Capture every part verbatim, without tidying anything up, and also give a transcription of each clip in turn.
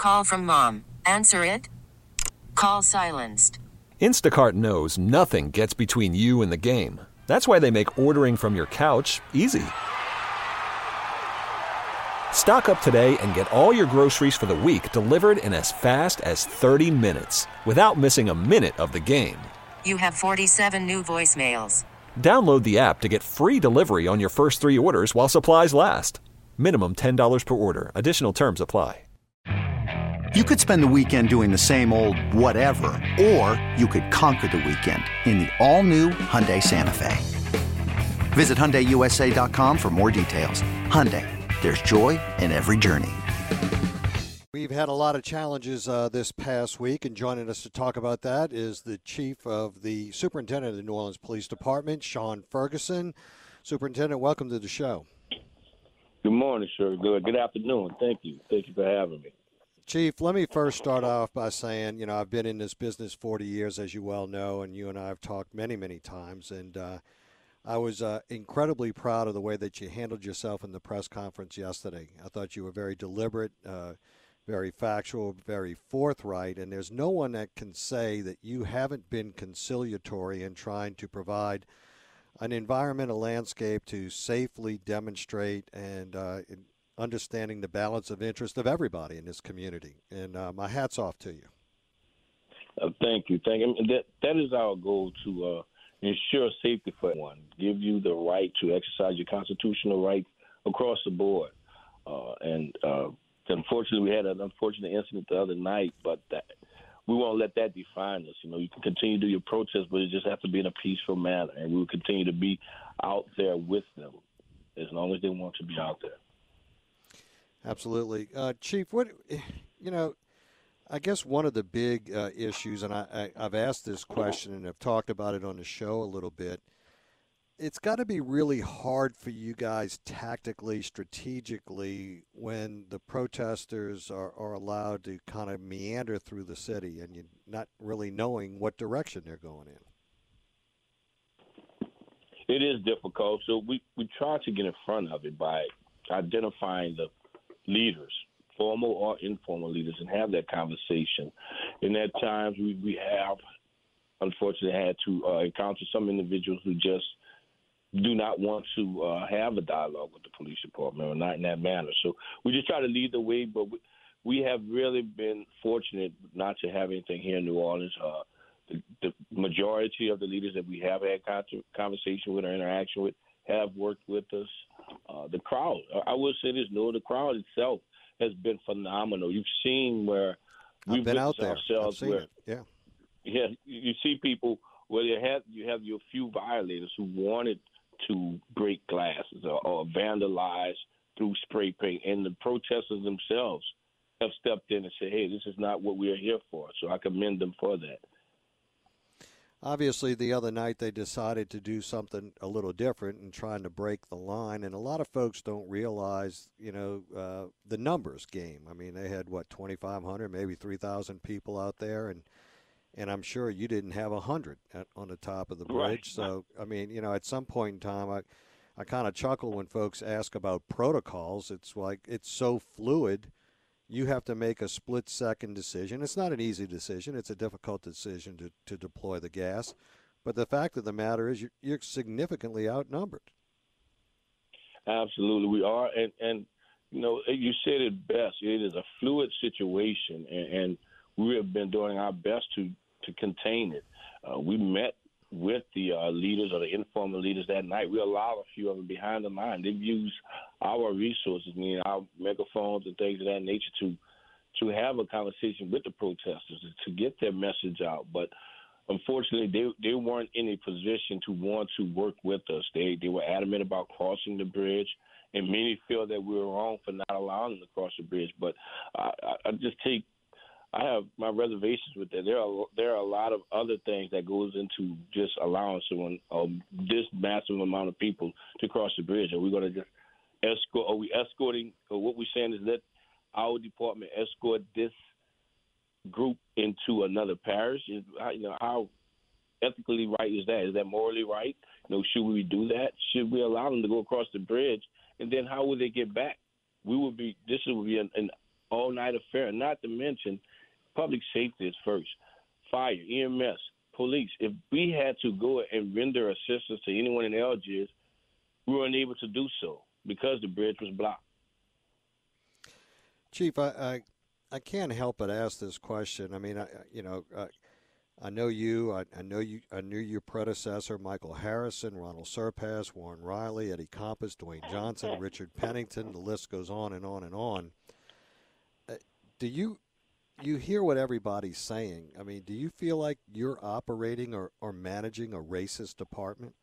Call from mom. Answer it. Call silenced. Instacart knows nothing gets between you and the game. That's why they make ordering from your couch easy. Stock up today and get all your groceries for the week delivered in as fast as thirty minutes without missing a minute of the game. You have forty-seven new voicemails. Download the app to get free delivery on your first three orders while supplies last. Minimum ten dollars per order. Additional terms apply. You could spend the weekend doing the same old whatever, or you could conquer the weekend in the all-new Hyundai Santa Fe. Visit Hyundai U S A dot com for more details. Hyundai, there's joy in every journey. We've had a lot of challenges uh, this past week, and joining us to talk about that is the chief of the superintendent of the New Orleans Police Department, Sean Ferguson. Superintendent, welcome to the show. Good morning, sir. Good. Good afternoon. Thank you. Thank you for having me. Chief, let me first start off by saying, you know, I've been in this business forty years, as you well know, and you and I have talked many, many times, and uh, I was uh, incredibly proud of the way that you handled yourself in the press conference yesterday. I thought you were very deliberate, uh, very factual, very forthright, and there's no one that can say that you haven't been conciliatory in trying to provide an environmental landscape to safely demonstrate and uh, understanding the balance of interest of everybody in this community. And uh, my hat's off to you. Uh, thank you. Thank you. And that, that is our goal, to uh, ensure safety for everyone, give you the right to exercise your constitutional rights across the board. Uh, and uh, unfortunately, we had an unfortunate incident the other night, but that, we won't let that define us. You know, you can continue to do your protest, but it just has to be in a peaceful manner, and we will continue to be out there with them as long as they want to be out there. Absolutely. Uh, Chief, what, you know, I guess one of the big uh, issues, and I, I, I've asked this question and I've talked about it on the show a little bit, it's got to be really hard for you guys tactically, strategically, when the protesters are, are allowed to kind of meander through the city and you're not really knowing what direction they're going in. It is difficult. So we, we try to get in front of it by identifying the leaders, formal or informal leaders, and have that conversation. And at times we, we have, unfortunately, had to uh, encounter some individuals who just do not want to uh, have a dialogue with the police department, or not in that manner. So we just try to lead the way, but we, we have really been fortunate not to have anything here in New Orleans. Uh, the, the majority of the leaders that we have had conversation with or interaction with have worked with us. Uh, the crowd, I will say this, no, the crowd itself has been phenomenal. You've seen where we've I've been out there. ourselves I've seen where, it. Yeah. Yeah, you see people where you have you have your few violators who wanted to break glasses or, or vandalize through spray paint, and the protesters themselves have stepped in and said, hey, this is not what we are here for. So I commend them for that. Obviously, the other night they decided to do something a little different and trying to break the line. And a lot of folks don't realize, you know, uh, the numbers game. I mean, they had, what, twenty-five hundred, maybe three thousand people out there. And and I'm sure you didn't have one hundred at, on the top of the bridge. Right. So, I mean, you know, at some point in time, I, I kind of chuckle when folks ask about protocols. It's like it's so fluid. You have to make a split-second decision. It's not an easy decision. It's a difficult decision to, to deploy the gas. But the fact of the matter is you're, you're significantly outnumbered. Absolutely, we are. And, and, you know, you said it best. It is a fluid situation, and, and we have been doing our best to, to contain it. Uh, we met with the uh, leaders or the informal leaders that night. We allowed a few of them behind the line. They've used our resources, meaning our megaphones and things of that nature, to to have a conversation with the protesters, to get their message out. But unfortunately, they they weren't in a position to want to work with us. They they were adamant about crossing the bridge, and many feel that we were wrong for not allowing them to cross the bridge. But I, I just take I have my reservations with that. There are there are a lot of other things that goes into just allowing someone um, this massive amount of people to cross the bridge. Are we going to just escort? Are we escorting? Or what we're saying is let our department escort this group into another parish. Is, you know, how ethically right is that? Is that morally right? You know, should we do that? Should we allow them to go across the bridge? And then how will they get back? We would be. This would be an, an all-night affair. Not to mention, public safety is first. Fire, E M S, police. If we had to go and render assistance to anyone in Algiers, we were unable to do so because the bridge was blocked. Chief, I, I, I can't help but ask this question. I mean, I, you know, I, I know you. I, I know you. I knew your predecessor, Michael Harrison, Ronald Surpass, Warren Riley, Eddie Compass, Dwayne Johnson, Richard Pennington. The list goes on and on and on. Uh, do you you hear what everybody's saying? I mean, do you feel like you're operating or, or managing a racist department?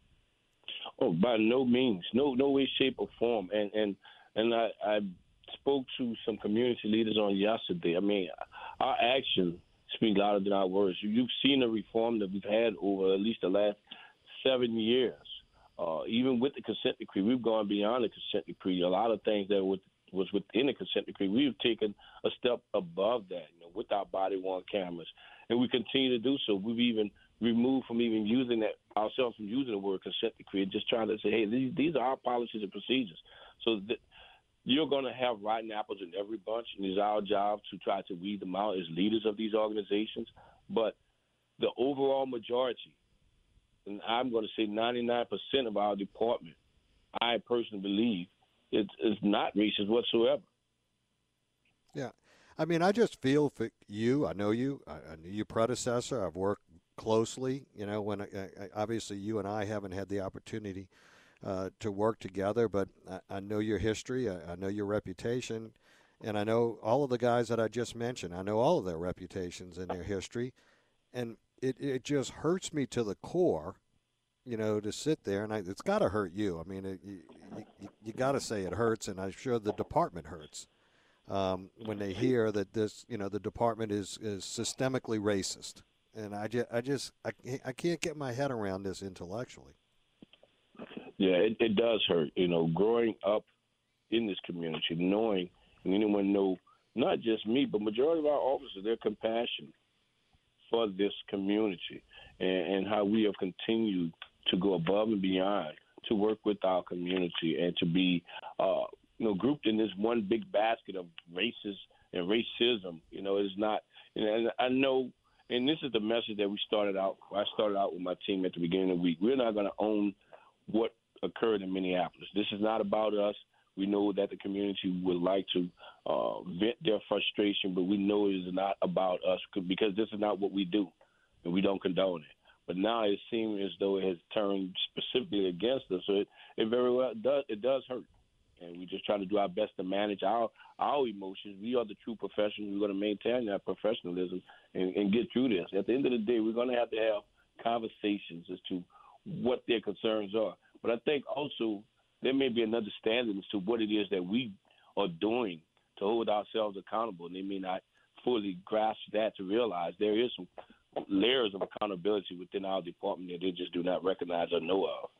Oh, by no means, no, no way, shape, or form. And and and I, I spoke to some community leaders on yesterday. I mean, our actions speak louder than our words. You've seen the reform that we've had over at least the last seven years. Uh, even with the consent decree, we've gone beyond the consent decree. A lot of things that was, was within the consent decree, we've taken a step above that, you know, with our body-worn cameras, and we continue to do so. We've even removed from even using that ourselves from using the word consent decree and just trying to say, hey, these, these are our policies and procedures. So that you're going to have rotten apples in every bunch, and it's our job to try to weed them out as leaders of these organizations. But the overall majority, and I'm going to say ninety-nine percent of our department, I personally believe, is, is not racist whatsoever. Yeah. I mean, I just feel for you. I know you. I, I knew your predecessor. I've worked closely. You know, when I, I, obviously you and I haven't had the opportunity uh, to work together, but I, I know your history. I, I know your reputation. And I know all of the guys that I just mentioned. I know all of their reputations and their history. And it, it just hurts me to the core, you know, to sit there. And I, it's got to hurt you. I mean, it, you, you, you got to say it hurts, and I'm sure the department hurts. Um, when they hear that this, you know, the department is, is systemically racist. And I just, I just, I, I can't get my head around this intellectually. Yeah, it, it does hurt. You know, growing up in this community, knowing, and anyone know, not just me, but majority of our officers, their compassion for this community and, and how we have continued to go above and beyond to work with our community and to be, uh, you know, grouped in this one big basket of races and racism. You know, it's not, and I know, and this is the message that we started out, I started out with my team at the beginning of the week. We're not going to own what occurred in Minneapolis. This is not about us. We know that the community would like to uh, vent their frustration, but we know it is not about us because this is not what we do, and we don't condone it. But now it seems as though it has turned specifically against us, so it, it very well does, it does hurt. And we just try to do our best to manage our our emotions. We are the true professionals. We're going to maintain that professionalism and, and get through this. At the end of the day, we're going to have to have conversations as to what their concerns are. But I think also there may be an understanding as to what it is that we are doing to hold ourselves accountable. And they may not fully grasp that to realize there is some layers of accountability within our department that they just do not recognize or know of.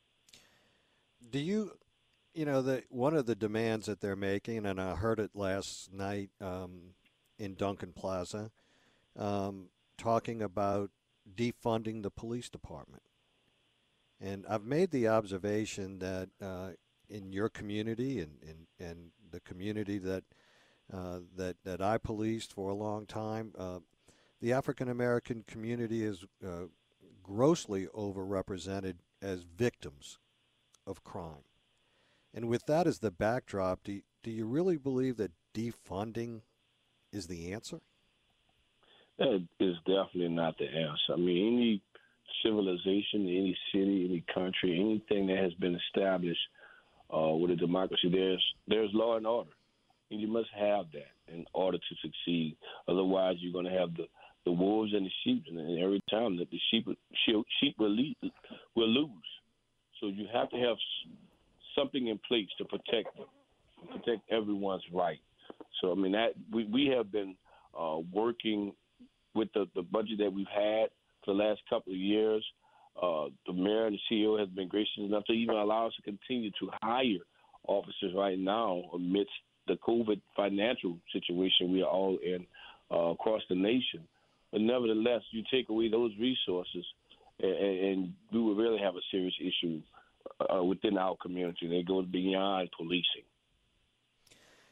Do you... You know, the, one of the demands that they're making, and I heard it last night um, in Duncan Plaza, um, talking about defunding the police department. And I've made the observation that uh, in your community and, and, and the community that, uh, that, that I policed for a long time, uh, the African-American community is uh, grossly overrepresented as victims of crime. And with that as the backdrop, do you, do you really believe that defunding is the answer? That is definitely not the answer. I mean, any civilization, any city, any country, anything that has been established uh, with a democracy, there's there's law and order. And you must have that in order to succeed. Otherwise, you're going to have the, the wolves and the sheep. And every time that the sheep, sheep will, lead, will lose. So you have to have something in place to protect them, protect everyone's right. So, I mean, that we, we have been uh, working with the, the budget that we've had for the last couple of years. Uh, the mayor and the C E O has been gracious enough to even allow us to continue to hire officers right now amidst the COVID financial situation we are all in uh, across the nation. But nevertheless, you take away those resources, and, and we will really have a serious issue Uh, within our community. They go beyond policing.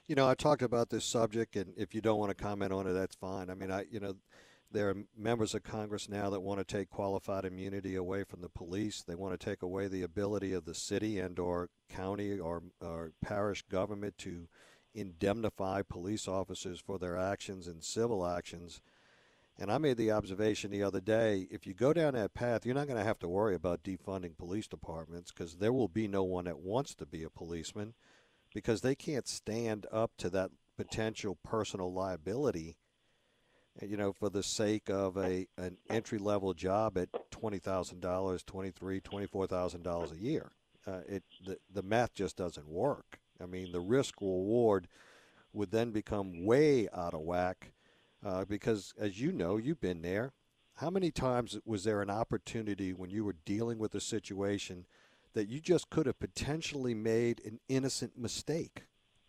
You know, I talked about this subject, and if you don't want to comment on it, that's fine. I mean, I, you know, there are members of Congress now that want to take qualified immunity away from the police. They want to take away the ability of the city and or county or, or parish government to indemnify police officers for their actions in civil actions. And I made the observation the other day, if you go down that path, you're not going to have to worry about defunding police departments because there will be no one that wants to be a policeman because they can't stand up to that potential personal liability, you know, for the sake of a an entry-level job at twenty thousand dollars, twenty-three thousand dollars, twenty-four thousand dollars a year. Uh, it the, the math just doesn't work. I mean, the risk-reward would then become way out of whack uh, because, as you know, you've been there. How many times was there an opportunity when you were dealing with a situation that you just could have potentially made an innocent mistake?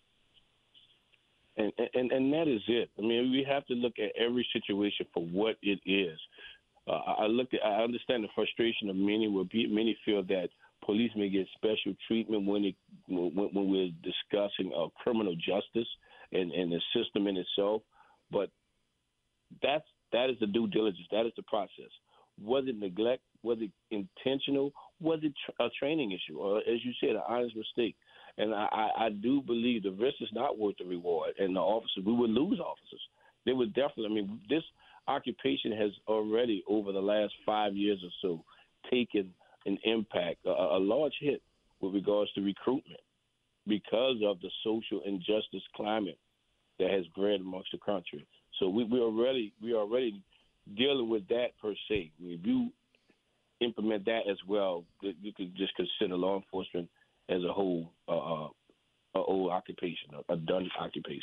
And, and and that is it. I mean, we have to look at every situation for what it is. Uh, I look at, I understand the frustration of many. Where many feel that police may get special treatment when it when, when we're discussing uh, criminal justice and, and the system in itself. But that's that is the due diligence. That is the process. Was it neglect? Was it intentional? Was it a training issue? Or, as you said, an honest mistake? And I, I, I do believe the risk is not worth the reward. And the officers, we would lose officers. They would definitely, I mean, this occupation has already, over the last five years or so, taken an impact, a, a large hit with regards to recruitment because of the social injustice climate that has bred amongst the country. So we, we already we are already dealing with that per se. If you implement that as well, you could just consider law enforcement as a whole, uh, a old occupation, a done occupation.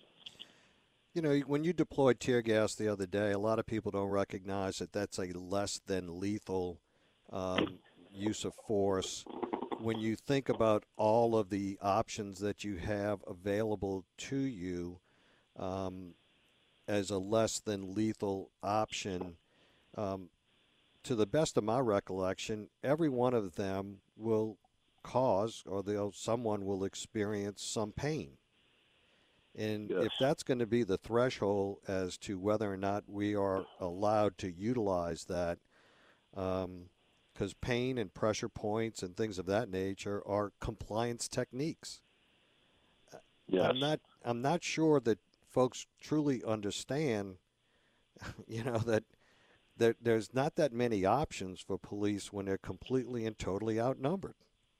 You know, when you deployed tear gas the other day, a lot of people don't recognize that that's a less than lethal um, use of force. When you think about all of the options that you have available to you um, as a less than lethal option, um, to the best of my recollection, every one of them will cause or they'll, someone will experience some pain. And yes. if that's going to be the threshold as to whether or not we are allowed to utilize that, because um, pain and pressure points and things of that nature are compliance techniques. Yes. I'm not. I'm not sure that folks truly understand. You know that that there's not that many options for police when they're completely and totally outnumbered.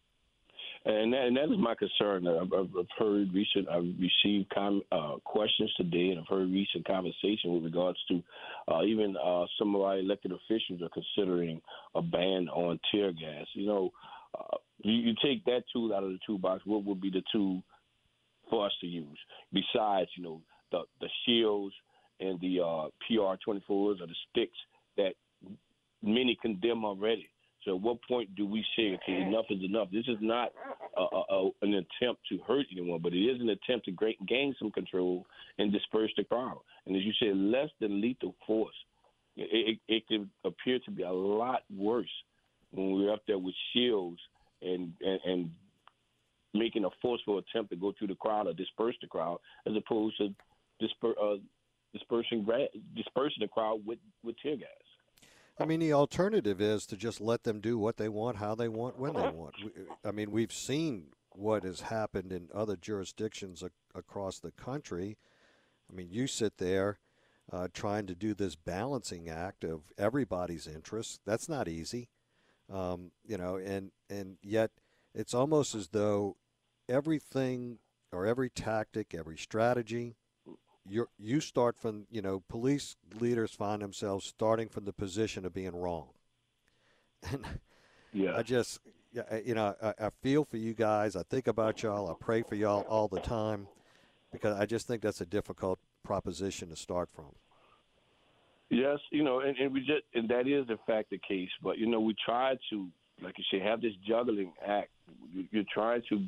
And that, and that is my concern. I've, I've heard recent, I've received com, uh, questions today, and I've heard recent conversation with regards to uh, even uh, some of our elected officials are considering a ban on tear gas. You know, uh, you, you take that tool out of the toolbox, what would be the tool for us to use? Besides, you know, the, the shields and the uh, P R twenty-fours or the sticks that many condemn already. So at what point do we say, okay, enough is enough? This is not a, a, a, an attempt to hurt anyone, but it is an attempt to great, gain some control and disperse the crowd. And as you said, less than lethal force. It, it, it could appear to be a lot worse when we're up there with shields and, and, and making a forceful attempt to go through the crowd or disperse the crowd, as opposed to disper, uh, dispersing dispersing the crowd with, with tear gas. I mean, the alternative is to just let them do what they want, how they want, when they want. I mean, we've seen what has happened in other jurisdictions ac- across the country. I mean, you sit there uh, trying to do this balancing act of everybody's interests. That's not easy, um, you know, and, and yet it's almost as though everything or every tactic, every strategy, You you start from, you know, police leaders find themselves starting from the position of being wrong. And yeah. I just, you know, I, I feel for you guys. I think about y'all. I pray for y'all all the time because I just think that's a difficult proposition to start from. Yes, you know, and, and we just, and that is in fact the case. But, you know, we try to, like you say, have this juggling act. You, you're trying to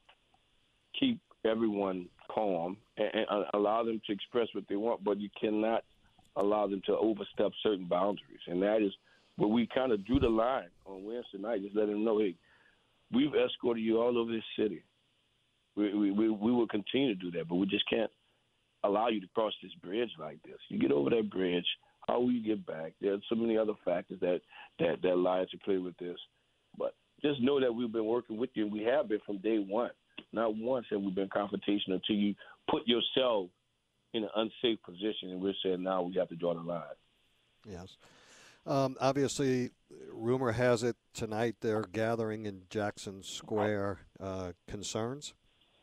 keep everyone calm and, and allow them to express what they want, but you cannot allow them to overstep certain boundaries. And that is where we kind of drew the line on Wednesday night, just letting them know, hey, we've escorted you all over this city. we, we, we, we will continue to do that, but we just can't allow you to cross this bridge like this. You get over that bridge, how will you get back? There's so many other factors that, that, that lie to play with this. But just know that we've been working with you, and we have been from day one. Not once have we been confrontational until you put yourself in an unsafe position, and we're saying now we have to draw the line. Yes. Um, obviously, rumor has it tonight they're gathering in Jackson Square. Uh, concerns?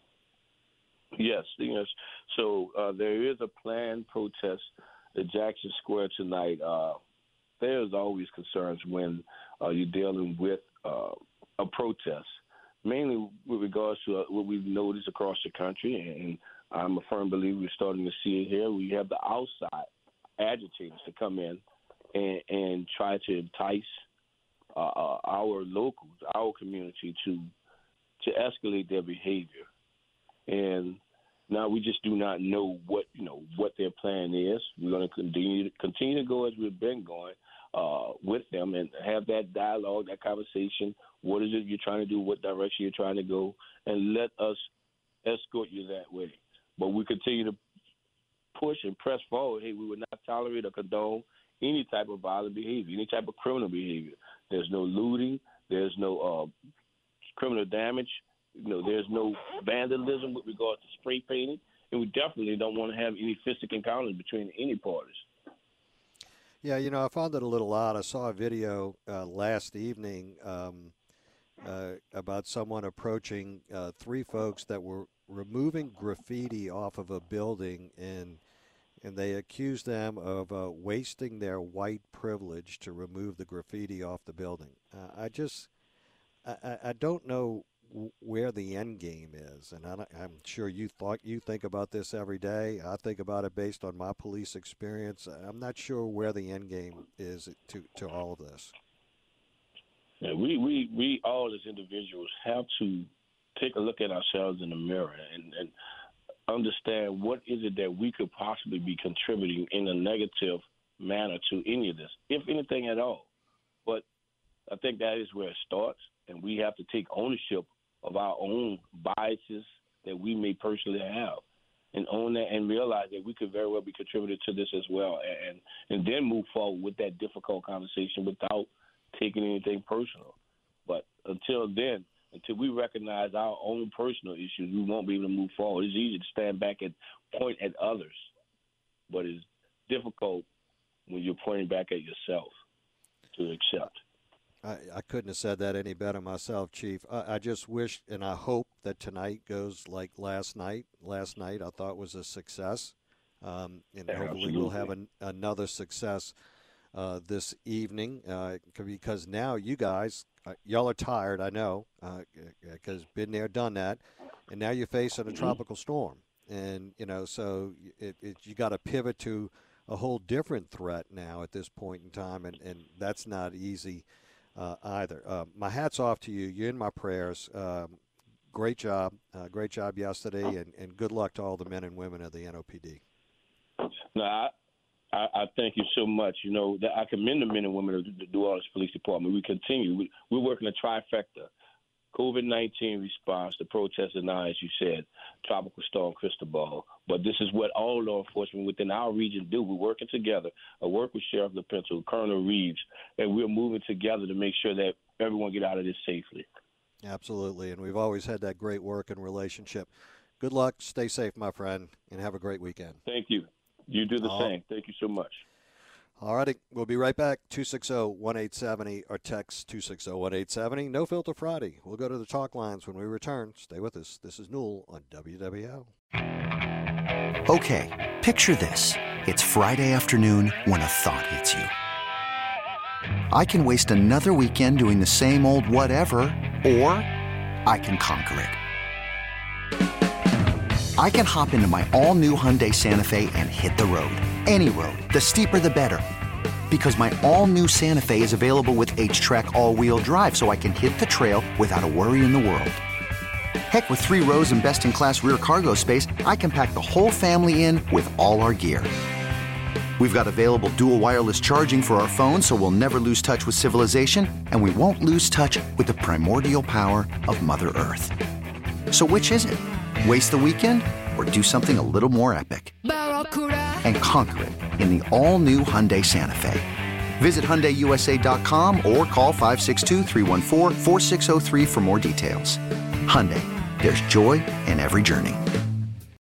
Yes, yes. So uh, there is a planned protest at Jackson Square tonight. Uh, there's always concerns when uh, you're dealing with uh, a protest, mainly with regards to uh, what we've noticed across the country, and I'm a firm believer we're starting to see it here. We have the outside agitators to come in and, and try to entice uh, our locals, our community, to to escalate their behavior. And now we just do not know what you know what their plan is. We're going to continue continue to go as we've been going uh, with them and have that dialogue, that conversation. What is it you're trying to do? What direction you're trying to go? And let us escort you that way. But we continue to push and press forward. Hey, we would not tolerate or condone any type of violent behavior, any type of criminal behavior. There's no looting. There's no uh, criminal damage. You know, there's no vandalism with regard to spray painting, and we definitely don't want to have any fistic encounters between any parties. Yeah, you know, I found it a little odd. I saw a video uh, last evening um, uh, about someone approaching uh, three folks that were removing graffiti off of a building, and and they accused them of uh, wasting their white privilege to remove the graffiti off the building. Uh, I just, I, I don't know where the end game is, and I, I'm sure you thought you think about this every day. I think about it based on my police experience. I'm not sure where the end game is to to all of this. Yeah, we we we all as individuals have to take a look at ourselves in the mirror and, and understand what is it that we could possibly be contributing in a negative manner to any of this, if anything at all. But I think that is where it starts, and we have to take ownership of our own biases that we may personally have, and own that and realize that we could very well be contributed to this as well, and and then move forward with that difficult conversation without taking anything personal. But until then, until we recognize our own personal issues, we won't be able to move forward. It's easy to stand back and point at others, but it's difficult when you're pointing back at yourself to accept. I, I couldn't have said that any better myself, Chief. I, I just wish and I hope that tonight goes like last night. Last night I thought was a success, um, and Yeah, hopefully absolutely. we'll have an, another success uh, this evening uh, because now you guys, uh, y'all are tired, I know, because uh, been there, done that, and now you're facing a Mm-hmm. tropical storm. And, you know, so it, it, you got to pivot to a whole different threat now at this point in time, and, and that's not easy. Uh, either. Uh, my hat's off to you. You're in my prayers. Um, great job. Uh, great job yesterday, and, and good luck to all the men and women of the N O P D. No, I, I, I thank you so much. You know, that I commend the men and women of the New Orleans Police Department. We continue. We, we're working a trifecta. COVID nineteen response, the protests, and now, as you said, Tropical Storm Cristobal. But this is what all law enforcement within our region do. We're working together. I work with Sheriff LaPinto, Colonel Reeves, and we're moving together to make sure that everyone get out of this safely. Absolutely, and we've always had that great work and relationship. Good luck. Stay safe, my friend, and have a great weekend. Thank you. You do the Oh. same. Thank you so much. All righty. We'll be right back. two six zero, one eight seven zero or text two six zero, one eight seven zero. No Filter Friday. We'll go to the talk lines when we return. Stay with us. This is Newell on W W L. Okay, picture this. It's Friday afternoon when a thought hits you. I can waste another weekend doing the same old whatever, or I can conquer it. I can hop into my all-new Hyundai Santa Fe and hit the road. Any road. The steeper, the better. Because my all-new Santa Fe is available with H-Track all-wheel drive, so I can hit the trail without a worry in the world. Heck, with three rows and best-in-class rear cargo space, I can pack the whole family in with all our gear. We've got available dual wireless charging for our phones, so we'll never lose touch with civilization, and we won't lose touch with the primordial power of Mother Earth. So which is it? Waste the weekend or do something a little more epic and conquer it in the all-new Hyundai Santa Fe. Visit Hyundai U S A dot com or call five six two, three one four, four six zero three for more details. Hyundai, there's joy in every journey.